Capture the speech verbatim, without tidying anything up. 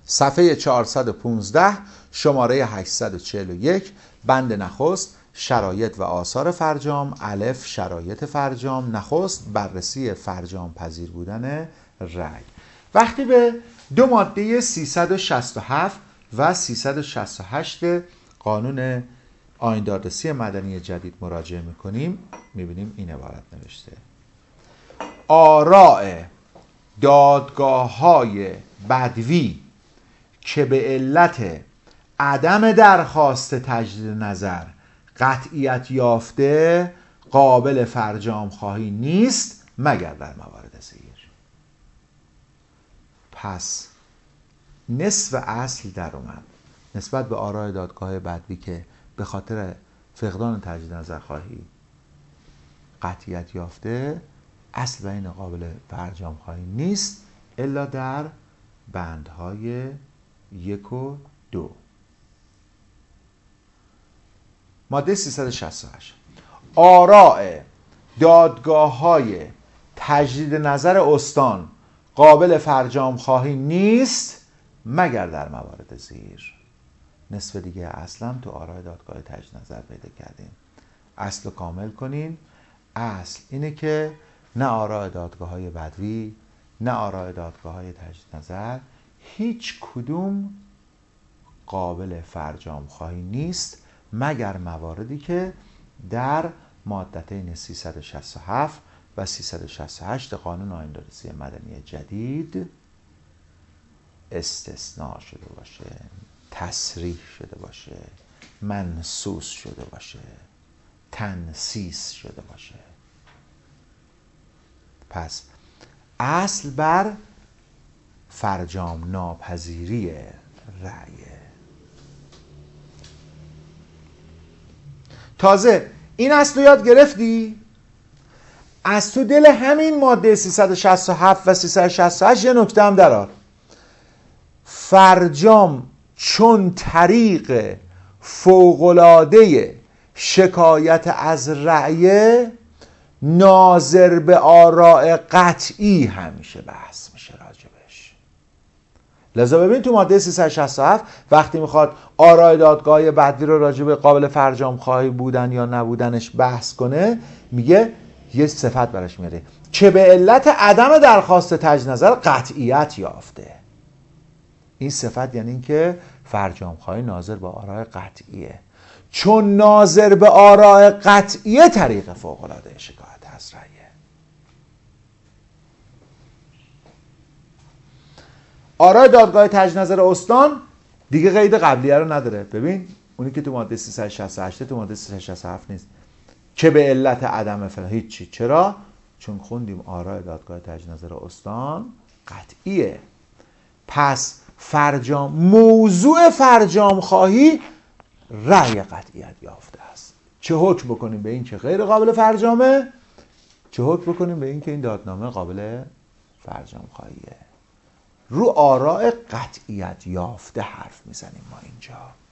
صفحه چهارصد و پانزده شماره هشتصد و چهل و یک بند نخست شرایط و آثار فرجام. الف شرایط فرجام. نخست بررسی فرجام پذیر بودن رأی. وقتی به دو ماده سیصد و شصت و هفت و سیصد و شصت و هشت قانون آیین دادرسی مدنی جدید مراجعه میکنیم میبینیم این عبارت نوشته: آراء دادگاه‌های بدوی که به علت عدم درخواست تجدید نظر قطعیت یافته قابل فرجام خواهی نیست مگر در موارد زیر. پس نصف اصل در اومد نسبت به آراء دادگاه بدوی که به خاطر فقدان تجدید نظر خواهی قطعیت یافته، اصل و این قابل فرجام خواهی نیست الا در بندهای یک و دو. ماده سیصد و شصت و هشت آراء دادگاه‌های تجدید نظر استان قابل فرجام خواهی نیست مگر در موارد زیر. نصف دیگه اصلا تو آراء دادگاه تجدید نظر پیدا کردیم. اصل رو کامل کنین. اصل اینه که نه آراء دادگاه‌های بدوی نه آراء دادگاه‌های تجدید نظر هیچ کدوم قابل فرجام خواهی نیست مگر مواردی که در مادتین سیصد و شصت و هفت و سیصد و شصت و هشت قانون آیین دادرسی مدنی جدید استثناء شده باشه، تصریح شده باشه، منصوص شده باشه، تنصیص شده باشه. پس اصل بر فرجام ناپذیری رأیه. تازه این اصل رو یاد گرفتی؟ از تو دل همین ماده سیصد و شصت و هفت و سیصد و شصت و هشت یه نکته هم درار. فرجام چون طریق فوق‌العاده شکایت از رأی ناظر به آراء قطعی همیشه بحث میشه راجبش. لذا ببین تو ماده سیصد و شصت و هفت وقتی میخواد آراء دادگاه بدوی رو راجب قابل فرجام خواهی بودن یا نبودنش بحث کنه، میگه یه صفت براش میاره که به علت عدم درخواست تجدید نظر قطعیت یافته. این صفت یعنی این که فرجام خواهی ناظر به آراء قطعیه. چون ناظر به آراء قطعیه طریق فوق‌العاده شکایت از رأیه. آراء دادگاه تجدید نظر استان دیگه قید قبلیه رو نداره. ببین اونی که تو ماده سیصد و شصت و هشت تو ماده سیصد و شصت و هفت نیست که به علت عدم فلان هیچی. چرا؟ چون خوندیم آراء دادگاه تجدید نظر استان قطعیه. پس فرجام موضوع فرجام خواهی رأی قطعیت یافته است. چه حکم بکنیم به این که غیر قابل فرجامه، چه حکم بکنیم به این که این دادنامه قابل فرجام خواهیه. رو آراء قطعیت یافته حرف میزنیم ما اینجا.